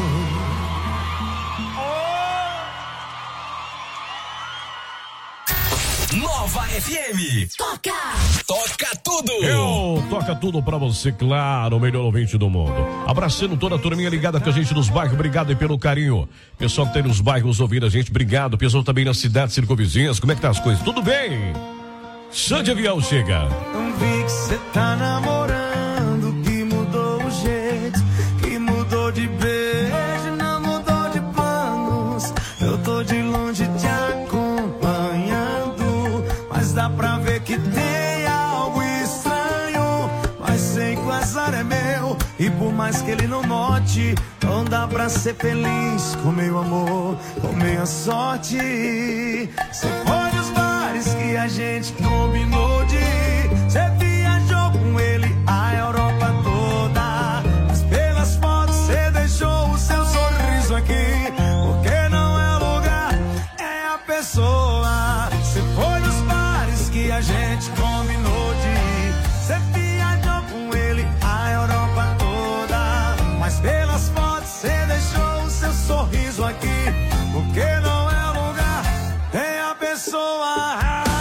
Nova FM. Toca tudo. Toca tudo pra você, claro, o melhor ouvinte do mundo. Abraçando toda a turminha ligada com a gente nos bairros, obrigado aí pelo carinho. Pessoal que tem nos bairros ouvindo a gente, obrigado. Pessoal também nas cidades circunvizinhas, como é que tá as coisas? Tudo bem? Xande Avião chega. Não vi que cê tá namorando, que mudou o jeito, que mudou de beijo, não mudou de planos. Eu tô de longe te acompanhando, mas dá pra ver que tem algo estranho. Mas sei que o azar é meu, e por mais que ele não note, não dá pra ser feliz com meu amor, com minha sorte. Cê foi nos bares que a gente combinou de ir, cê viajou com ele a Europa toda, mas pelas fotos cê deixou o seu sorriso aqui, porque não é o lugar, é a pessoa. Cê foi nos bares que a gente combinou de ir, cê viajou com ele a Europa toda, mas pelas fotos cê deixou o seu sorriso aqui, porque não é o lugar, é a pessoa.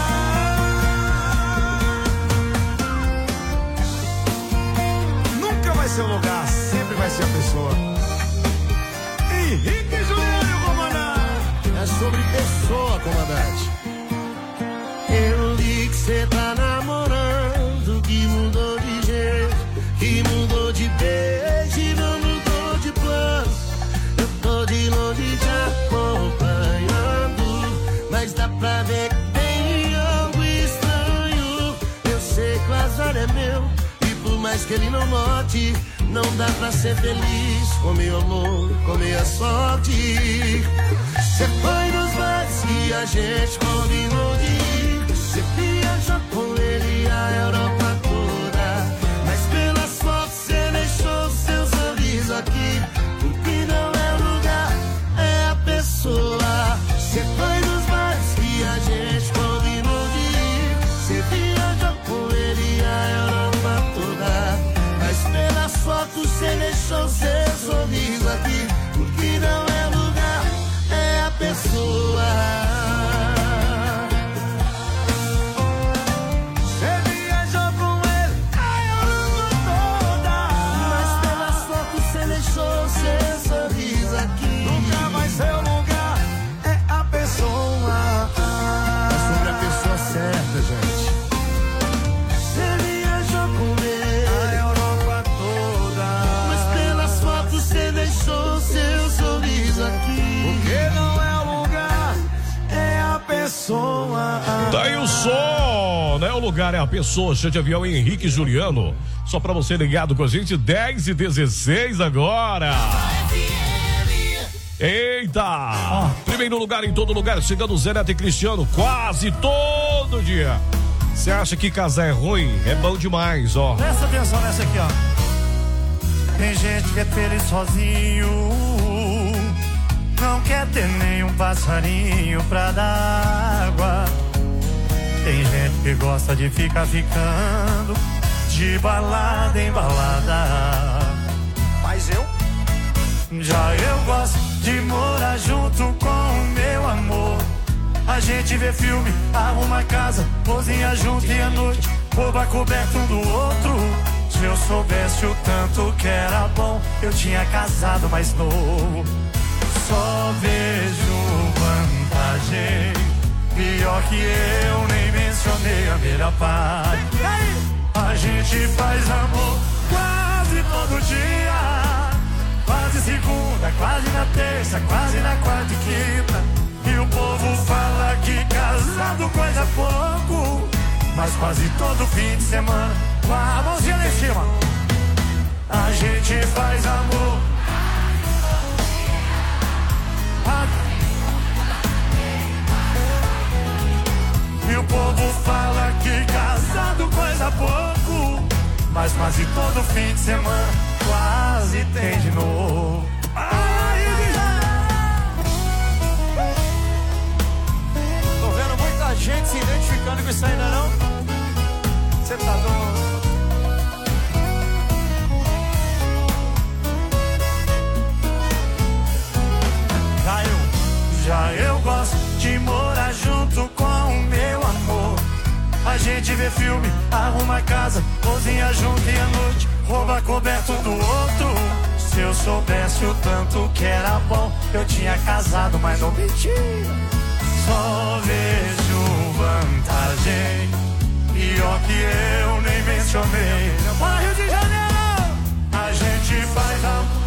Nunca vai ser o lugar, sempre vai ser a pessoa. Henrique Juliano, comandante. É sobre pessoa, comandante. Eu li que cê tá namorando, que mudou de jeito, que mudou de beijo e não mudou de planos. Eu tô de longe te acompanhando, mas dá pra ver que tem algo estranho. Eu sei que o azar é meu, e por mais que ele não note, não dá pra ser feliz com meu amor, com minha sorte. Cê foi nos bares que a gente combinou de ir, cê viajou com ele a Europa toda, mas pelas fotos cê deixou seu sorriso aqui, porque não é o lugar, é a pessoa. Cê foi nos bares que a gente combinou de ir, cê viajou com ele a Europa toda, mas pelas fotos cê deixou seu sorriso aqui, porque não é o lugar, é a pessoa. Cê viajou com ele a Europa toda, Mas pelas fotos cê deixou seu sorriso aqui. nunca vai ser o lugar, é a pessoa. É sobre a pessoa certa, gente. Cê viajou com ele A Europa toda, mas pelas fotos cê deixou seu sorriso aqui. porque não é o lugar, é a pessoa. Tá aí o som, né? O lugar é a pessoa. Xande Avião Henrique Juliano. Só pra você ligado com a gente, 10h16 agora. Eita! Primeiro lugar em todo lugar, chegando Zé Neto e Cristiano, quase todo dia. Você acha que casar é ruim? É bom demais, ó. Presta atenção nessa aqui, ó. Tem gente que é feliz sozinho, não quer ter nenhum passarinho pra dar água. Tem gente que gosta de ficar ficando de balada em balada. Mas já eu gosto de morar junto com o meu amor. A gente vê filme, arruma casa, cozinha junto e à noite rouba coberto um do outro. Se eu soubesse o tanto que era bom, eu tinha casado mais novo. Só vejo vantagem, pior que eu nem mencionei a melhor parte. A gente faz amor quase todo dia, quase segunda, quase na terça, quase na quarta e quinta. E o povo fala que casado coisa pouco, mas quase todo fim de semana, com a mãozinha lá em cima, a gente faz amor. E o povo fala que casado coisa pouco, mas quase todo fim de semana quase tem de novo. Tô vendo muita gente se identificando com isso ainda não? Você tá doido? gente vê filme, arruma a casa, cozinha junto e à noite rouba coberto do outro. Se eu soubesse o tanto que era bom, eu tinha casado, mas não mentira. Só vejo vantagem, pior que eu nem mencionei. Bora Rio de Janeiro, a gente faz amor.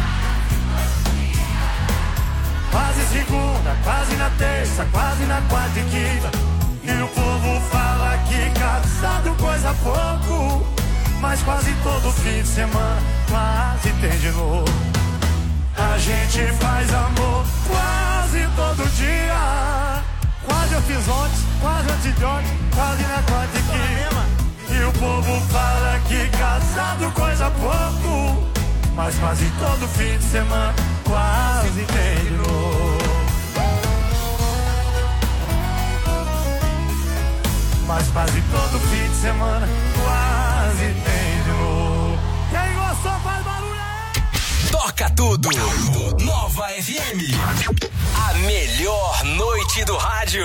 Quase segunda, quase na terça, quase na quarta e quinta. E o povo fala que casado coisa pouco, mas quase todo fim de semana quase tem de novo. A gente faz amor quase todo dia. Quase eu fiz ontem, quase antes de ontem, quase na quarta e quinta. E o povo fala que casado coisa pouco, mas quase todo fim de semana quase tem de novo. Mas quase todo fim de semana quase tem de novo. Quem gostou faz barulho aí! Toca tudo! Nova FM, a melhor noite do rádio.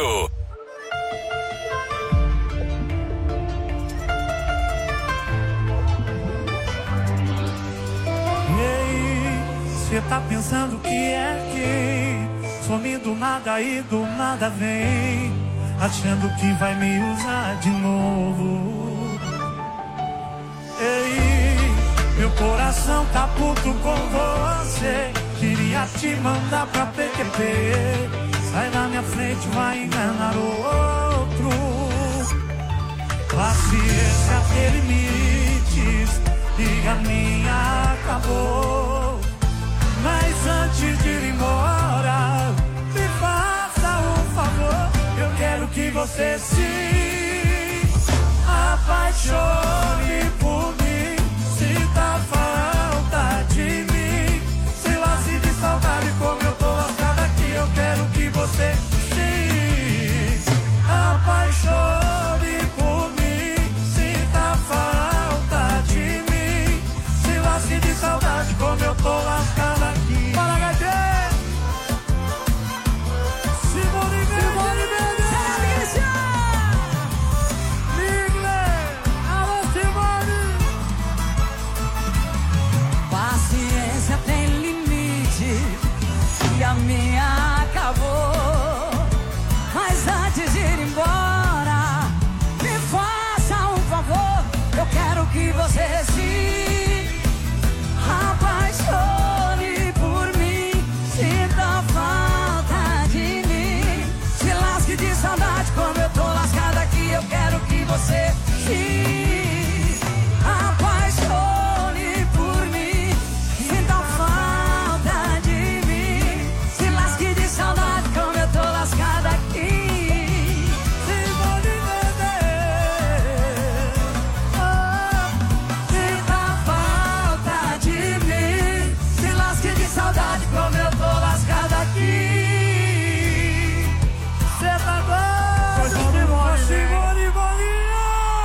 Cê tá pensando que é que some do nada e do nada vem, achando que vai me usar de novo. Ei, meu coração tá puto com você, queria te mandar pra PQP. Sai da minha frente, vai enganar o outro. Paciência tem limites, liga minha acabou. Mas antes de ir embora, me faça um favor. Eu quero que você se apaixone por mim. Sinta falta de mim, se lasse de saudade como eu tô lascado aqui. Eu quero que você se apaixone por mim. Sinta falta de mim, se lasse de saudade como eu tô lascado. A minha acabou, mas antes de ir embora, me faça um favor. Eu quero que você se apaixone por mim. Sinta falta de mim, se lasque de saudade como eu tô lascada aqui. Eu quero que você se apaixone por mim. Sinta falta de mim, saudade como eu tô lascada aqui. Se pode entender, sinta falta de mim, se lasque de saudade como eu tô lascada aqui. Cê tá doido? Segura, bolinha.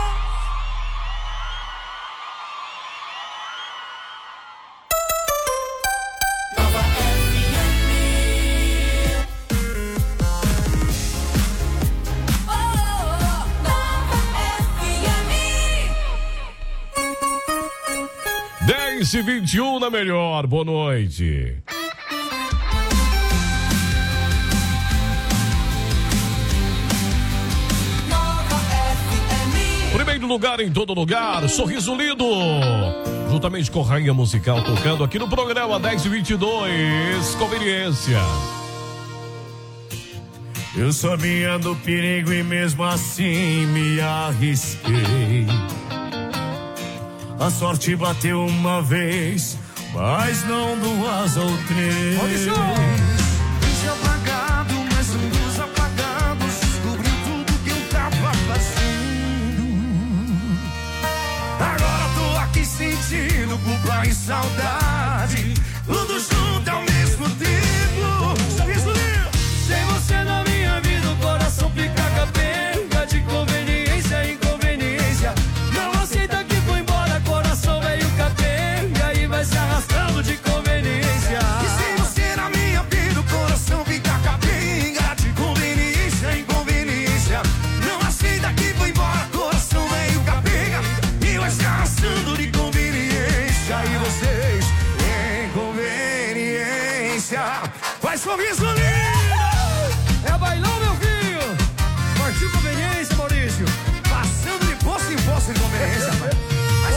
E 21 na melhor, boa noite. Primeiro lugar em todo lugar, Sorriso Lindo, juntamente com Rainha Musical, tocando aqui no programa 10:22, Conveniência. Eu sabia do perigo e mesmo assim me arrisquei. A sorte bateu uma vez, mas não duas ou três. Luz apagado, mas um luz apagado, descobriu tudo que eu tava fazendo. Agora tô aqui sentindo culpa e saudade, tudo junto ao mesmo tempo. Sorriso lindo. Sem você na minha vida, o coração fica capenga de conveniência em conveniência. Não aceita que foi embora, coração veio capenga e vai se arrastando de conveniência. E sem você na minha vida, o coração fica capenga de conveniência em conveniência. Não aceita que foi embora, coração aí vocês, inconveniência. Vai sorriso lindo! É bailão, meu filho! Partiu conveniência, Maurício. Passando de posto em posto, inconveniência. Mas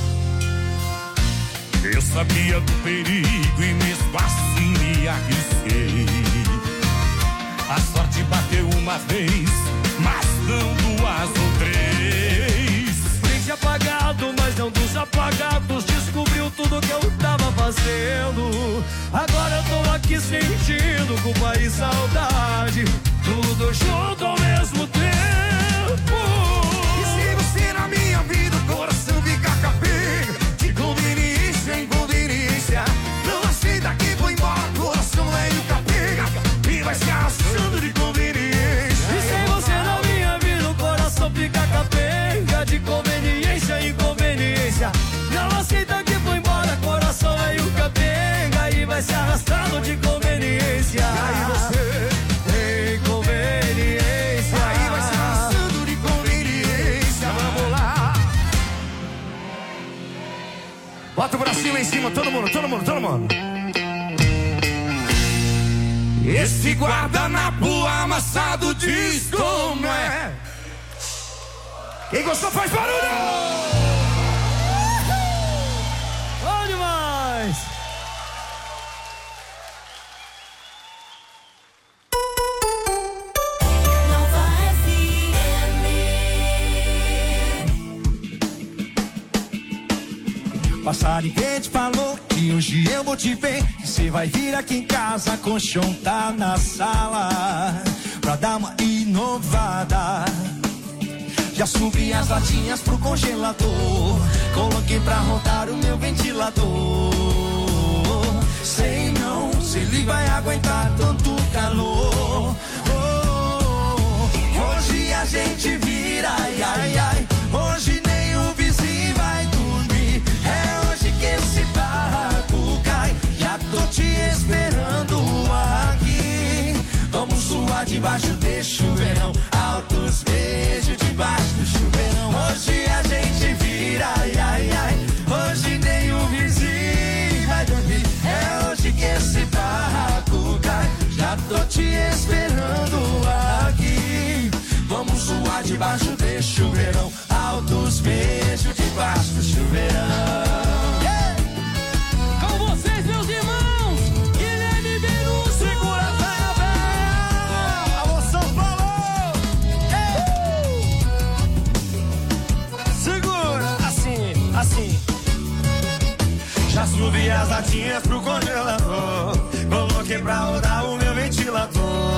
eu sabia do perigo e mesmo assim me arrisquei. A sorte bateu uma vez, mas não duas ou três. Frente apagado, mas não dos apagados. Descobriu tudo que eu tava fazendo. Agora eu tô aqui sentindo culpa e saudade, tudo junto ao mesmo tempo. E se você na minha vida o coração fica capenga, de conveniência em conveniência, não aceita que foi embora, coração é o capenga e vai se arrastando de conveniência. E se você na minha vida o coração fica capenga, de conveniência em conveniência, não aceita que foi embora, coração é o capenga e vai se arrastando de conveniência. E aí você tem conveniência, aí vai se arrastando de conveniência. Vamos lá. Bota o bracinho lá em cima, todo mundo, todo mundo, todo mundo. Esse guardanapo amassado diz como é. Quem gostou faz barulho! Bom demais! Passarinho quente falou que hoje eu vou te ver. Você vai vir aqui em casa, colchão tá na sala, pra dar uma inovada. Já subi as latinhas pro congelador, coloquei pra rodar o meu ventilador. Sei não, se ele vai aguentar tanto calor. Hoje a gente vira, ai, ai, ai. Hoje nem o vizinho vai dormir. É hoje que esse barraco cai. Já tô te esperando aqui. Vamos suar debaixo desse chuveirão, altos beijos debaixo do chuveirão. Hoje a gente vira, ai, ai, ai. Hoje nem o vizinho vai dormir. É hoje que esse barraco cai. Já tô te esperando aqui. Vamos suar debaixo desse chuveirão, altos beijos debaixo do chuveirão. Yeah! Com vocês, meus irmãos, Guilherme Beru, segura a Anabel. Alô, São Paulo! Segura, assim, assim. Já subi as latinhas pro congelador, coloquei pra rodar o meu ventilador.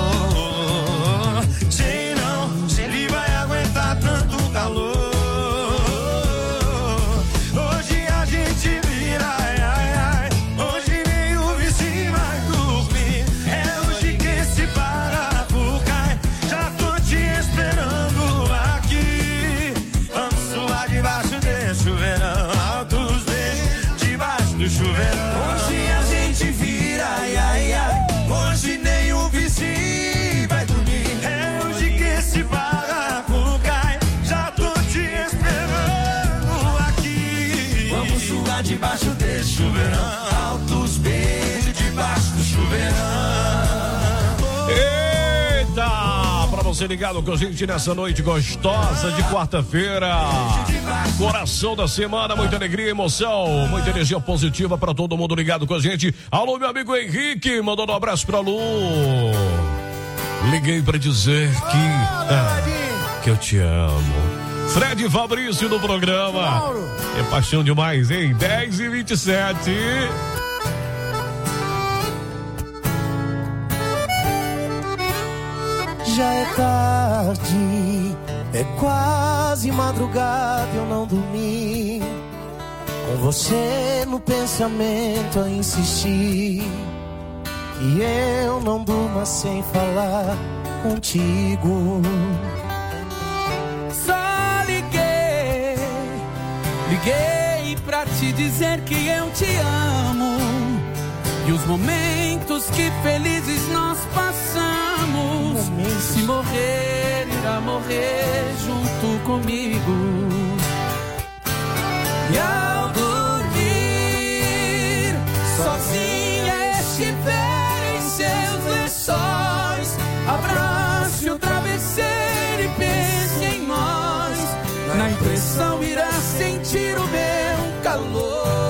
Sei não, se ele vai aguentar tanto calor. Hoje a gente vira, ai, ai, ai. Hoje nem o vizinho vai dormir. É hoje que esse barraco cai. Já tô te esperando aqui. Vamos suar debaixo desse chuveirão, altos beijos debaixo do chuveirão. Hoje a gente vira, ai, ai, ai. Hoje nem o vizinho vai dormir. É hoje que esse barraco cai. Já tô te esperando aqui. Vamos suar debaixo desse chuveirão, altos beijos debaixo do chuveirão. Eita! Pra você ligado com a gente nessa noite gostosa de quarta-feira. Coração da semana, muita alegria, emoção, muita energia positiva pra todo mundo ligado com a gente. Alô, meu amigo Henrique, mandando um abraço pra Lu. Liguei pra dizer que eu te amo. Fred e Fabrício no programa. É paixão demais, hein? 10h27. Já é tarde, é quase madrugada, eu não dormi. Com você no pensamento a insistir. E eu não durmo sem falar contigo. Só liguei pra te dizer que eu te amo. E os momentos que felizes nós passamos. Se morrer, irá morrer junto comigo. E ao dormir amor.